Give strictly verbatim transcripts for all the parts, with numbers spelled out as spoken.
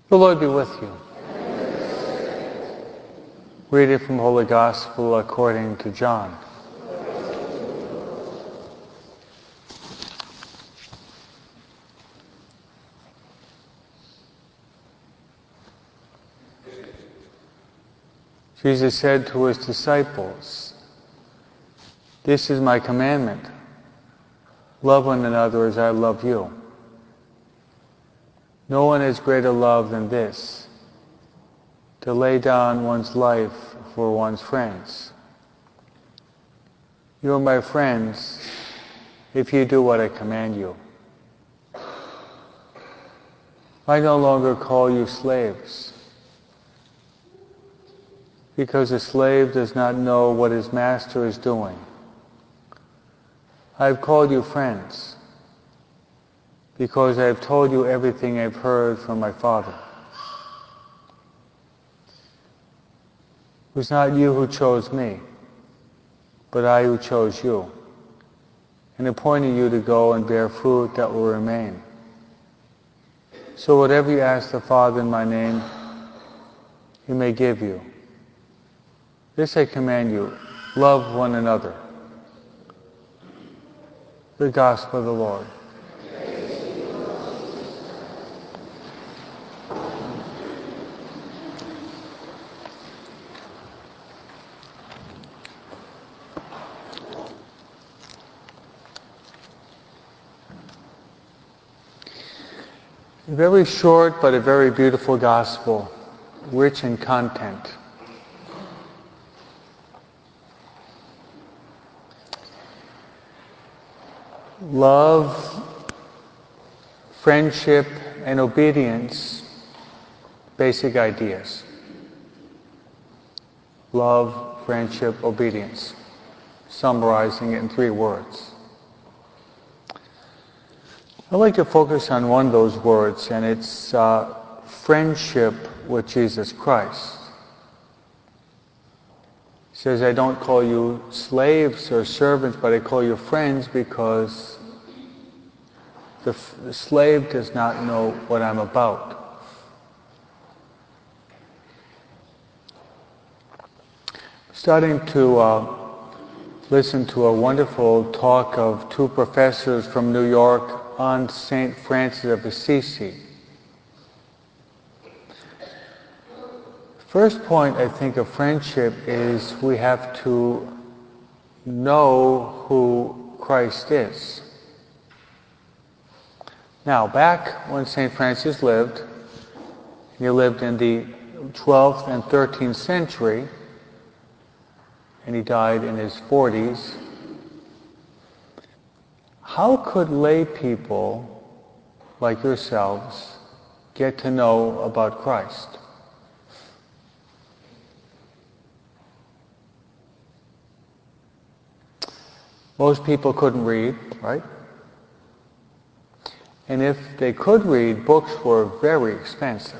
The Lord be with you. Reading from Holy Gospel according to John. Jesus said to his disciples, "This is my commandment. Love one another as I love you. No one has greater love than this, to lay down one's life for one's friends. You are my friends if you do what I command you. I no longer call you slaves, because a slave does not know what his master is doing. I have called you friends, because I have told you everything I've heard from my Father. It was not you who chose me, but I who chose you, and appointed you to go and bear fruit that will remain. So whatever you ask the Father in my name, he may give you. This I command you, love one another." The Gospel of the Lord. A very short but a very beautiful gospel, rich in content. Love, friendship, and obedience, basic ideas. Love, friendship, obedience. Summarizing it in three words. I'd like to focus on one of those words, and it's uh, friendship with Jesus Christ. He says, "I don't call you slaves or servants, but I call you friends, because the, f- the slave does not know what I'm about." Starting to uh, listen to a wonderful talk of two professors from New York on Saint Francis of Assisi. First point, I think, of friendship is we have to know who Christ is. Now, back when Saint Francis lived, he lived in the twelfth and thirteenth century, and he died in his forties. How could lay people like yourselves get to know about Christ? Most people couldn't read, right? And if they could read, books were very expensive.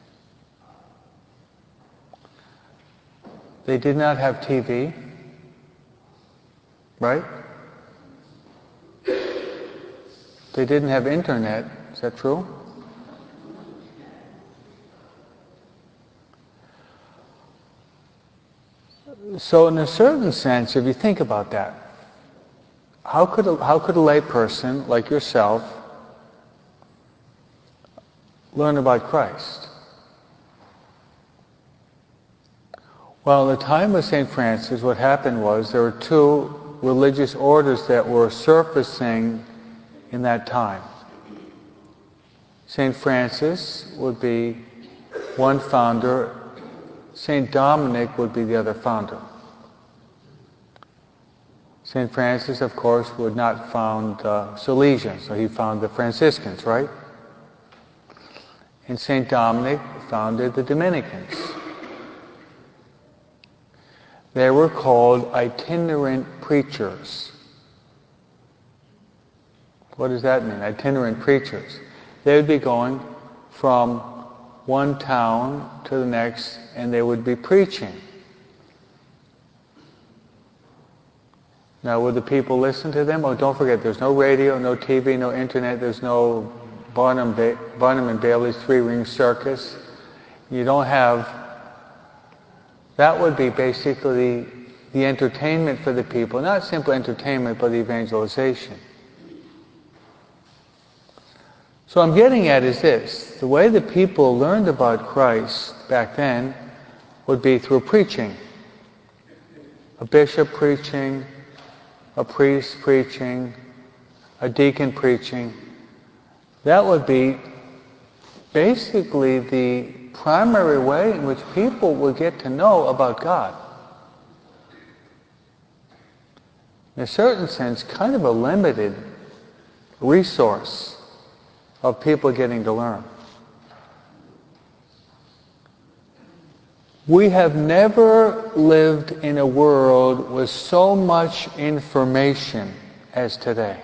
They did not have T V, right? They didn't have internet, is that true? So in a certain sense, if you think about that, how could a, how could a lay person like yourself learn about Christ? Well, in the time of Saint Francis, what happened was there were two religious orders that were surfacing in that time. Saint Francis would be one founder, Saint Dominic would be the other founder. Saint Francis, of course, would not found uh, Salesians, so he founded the Franciscans, right? And Saint Dominic founded the Dominicans. They were called itinerant preachers. What does that mean, itinerant preachers? They would be going from one town to the next, and they would be preaching. Now, would the people listen to them? Oh, don't forget, there's no radio, no T V, no internet, there's no Barnum, ba- Barnum and Bailey's Three-Ring Circus. You don't have, that would be basically the entertainment for the people, not simple entertainment, but the evangelization. So I'm getting at is this, the way the people learned about Christ back then would be through preaching. A bishop preaching, a priest preaching, a deacon preaching. That would be basically the primary way in which people would get to know about God. In a certain sense, kind of a limited resource of people getting to learn. We have never lived in a world with so much information as today.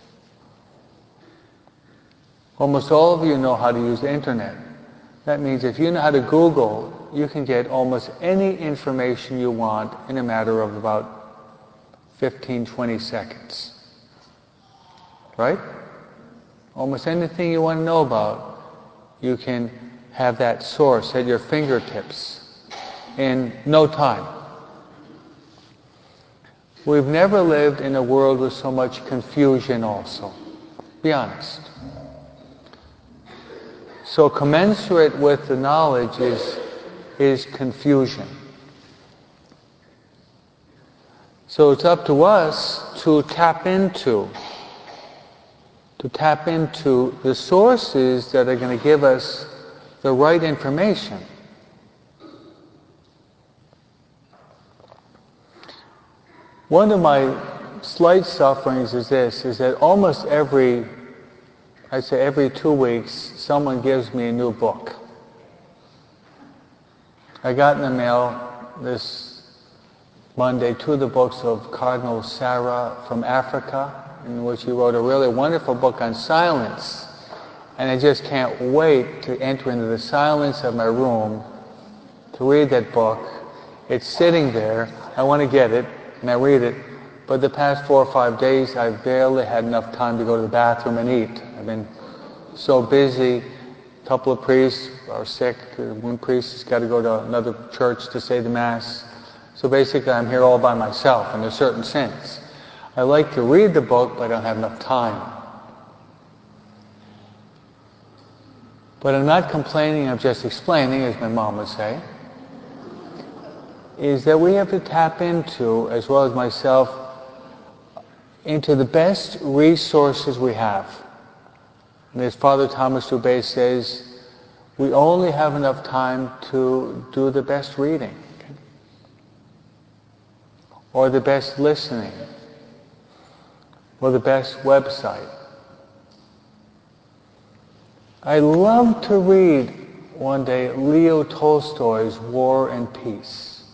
Almost all of you know how to use the internet. That means if you know how to Google, you can get almost any information you want in a matter of about fifteen, twenty seconds. Right? Almost anything you want to know about, you can have that source at your fingertips in no time. We've never lived in a world with so much confusion also. Be honest. So commensurate with the knowledge is, is confusion. So it's up to us to tap into to tap into the sources that are going to give us the right information. One of my slight sufferings is this, is that almost every, I'd say every two weeks, someone gives me a new book. I got in the mail this Monday two of the books of Cardinal Sarah from Africa, in which he wrote a really wonderful book on silence. And I just can't wait to enter into the silence of my room to read that book. It's sitting there. I want to get it, and I read it. But the past four or five days, I've barely had enough time to go to the bathroom and eat. I've been so busy. A couple of priests are sick. One priest has got to go to another church to say the Mass. So basically, I'm here all by myself in a certain sense. I like to read the book, but I don't have enough time. But I'm not complaining, I'm just explaining, as my mom would say, is that we have to tap into, as well as myself, into the best resources we have. And as Father Thomas Dubé says, we only have enough time to do the best reading, or the best listening, or the best website. I love to read one day Leo Tolstoy's War and Peace.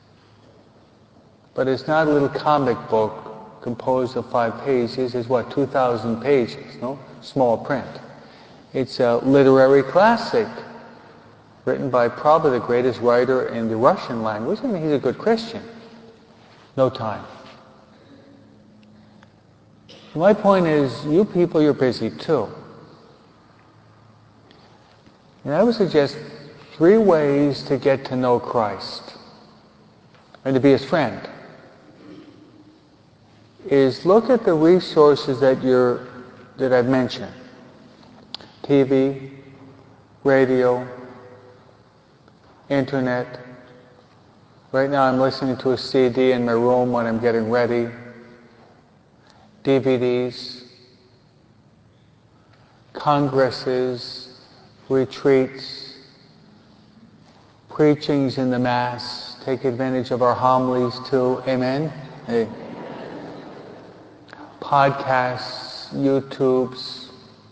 But it's not a little comic book composed of five pages. It's what, two thousand pages, no? Small print. It's a literary classic written by probably the greatest writer in the Russian language. I mean, he's a good Christian. No time. My point is, you people, you're busy too. And I would suggest three ways to get to know Christ and to be his friend. Is look at the resources that you're that I've mentioned. T V, radio, internet. Right now I'm listening to a C D in my room when I'm getting ready. D V Ds, congresses, retreats, preachings in the Mass. Take advantage of our homilies too. Amen? Hey. Podcasts, YouTubes,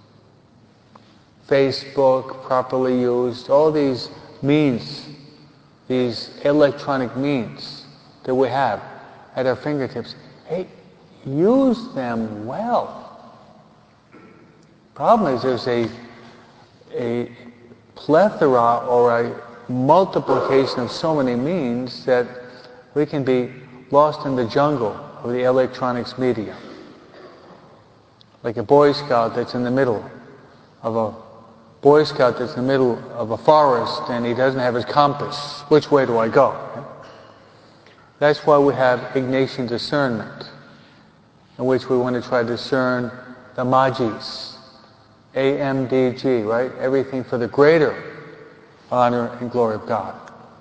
Facebook, properly used. All these means, these electronic means that we have at our fingertips. Hey, use them well. Problem is there's a, a plethora or a multiplication of so many means that we can be lost in the jungle of the electronics media. Like a Boy Scout that's in the middle of a Boy Scout that's in the middle of a forest and he doesn't have his compass. Which way do I go? That's why we have Ignatian discernment, in which we want to try to discern the Majjis, A M D G, right? Everything for the greater honor and glory of God.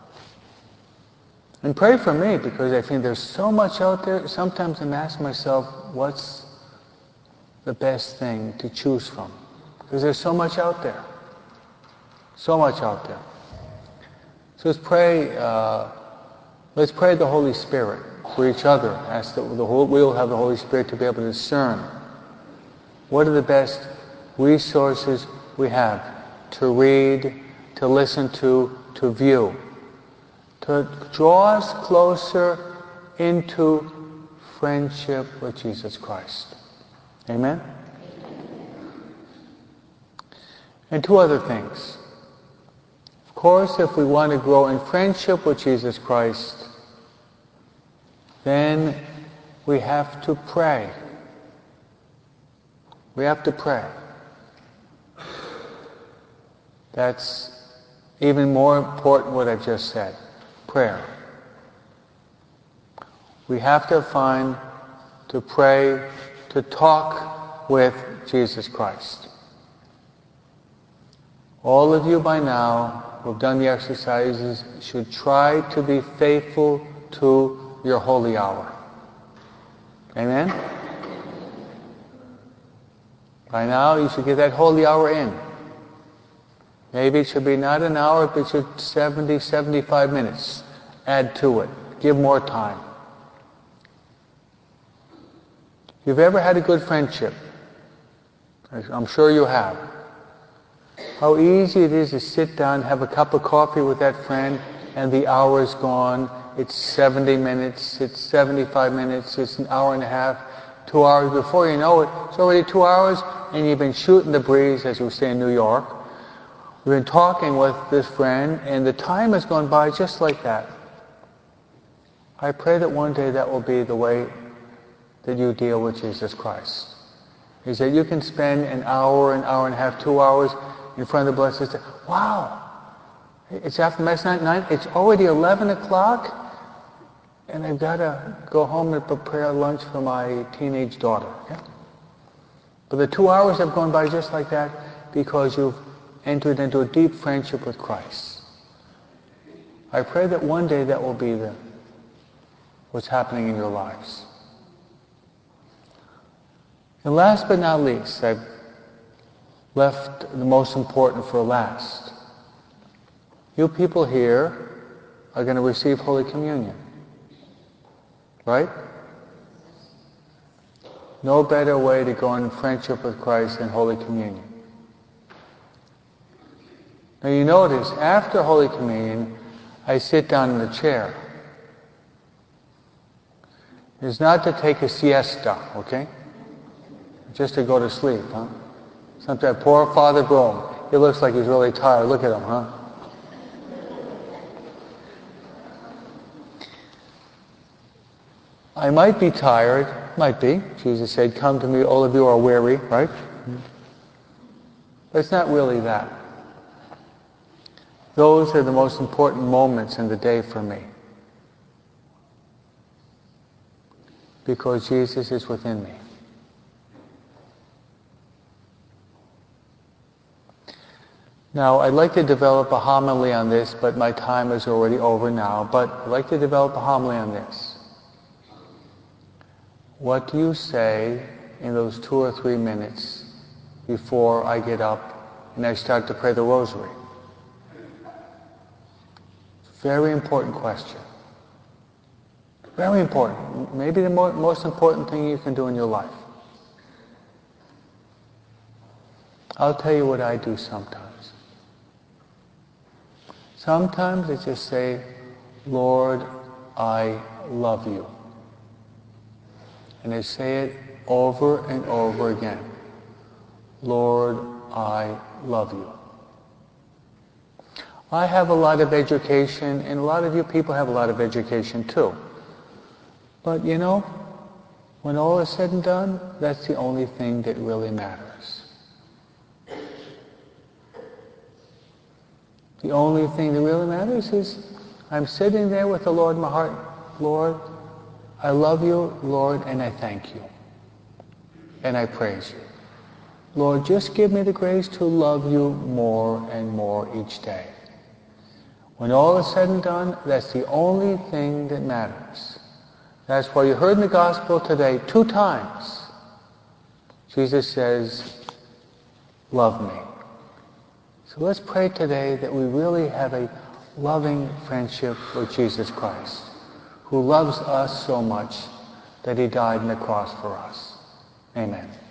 And pray for me, because I think there's so much out there. Sometimes I'm asking myself, what's the best thing to choose from? Because there's so much out there. So much out there. So let's pray, uh, let's pray the Holy Spirit for each other. Ask that the whole, we'll have the Holy Spirit to be able to discern what are the best resources we have to read, to listen to, to view, to draw us closer into friendship with Jesus Christ. Amen? And two other things. Of course, if we want to grow in friendship with Jesus Christ, then we have to pray. We have to pray. That's even more important what I've just said. Prayer. We have to find, to pray, to talk with Jesus Christ. All of you by now who have done the exercises should try to be faithful to your holy hour. Amen? By now you should get that holy hour in. Maybe it should be not an hour, but it should seventy, seventy-five minutes. Add to it. Give more time. If you've ever had a good friendship, I'm sure you have, how easy it is to sit down, have a cup of coffee with that friend, and the hour is gone. It's seventy minutes, it's seventy-five minutes, it's an hour and a half, two hours. Before you know it, it's already two hours, and you've been shooting the breeze, as we say in New York. We've been talking with this friend, and the time has gone by just like that. I pray that one day that will be the way that you deal with Jesus Christ. Is that you can spend an hour, an hour and a half, two hours in front of the Blessed Sacrament. Wow! It's after Mass night, nine, it's already eleven o'clock, and I've got to go home and prepare lunch for my teenage daughter. Yeah? But the two hours have gone by just like that because you've entered into a deep friendship with Christ. I pray that one day that will be the, what's happening in your lives. And last but not least, I've left the most important for last. You people here are going to receive Holy Communion. Right? No better way to go in friendship with Christ than Holy Communion. Now you notice, after Holy Communion, I sit down in the chair. It's not to take a siesta, okay? Just to go to sleep, huh? Sometimes poor Father Brome, he looks like he's really tired. Look at him, huh? I might be tired, might be. Jesus said, come to me, all of you who are weary, right? But it's not really that. Those are the most important moments in the day for me. Because Jesus is within me. Now, I'd like to develop a homily on this, but my time is already over now. But I'd like to develop a homily on this. What do you say in those two or three minutes before I get up and I start to pray the rosary? Very important question. Very important. Maybe the mo- most important thing you can do in your life. I'll tell you what I do sometimes. Sometimes I just say, Lord, I love you. And I say it over and over again. Lord, I love you. I have a lot of education, and a lot of you people have a lot of education too. But you know, when all is said and done, that's the only thing that really matters. The only thing that really matters is I'm sitting there with the Lord in my heart. Lord, I love you, Lord, and I thank you. And I praise you. Lord, just give me the grace to love you more and more each day. When all is said and done, that's the only thing that matters. That's why you heard in the gospel today two times. Jesus says, love me. So let's pray today that we really have a loving friendship with Jesus Christ, who loves us so much that he died on the cross for us. Amen.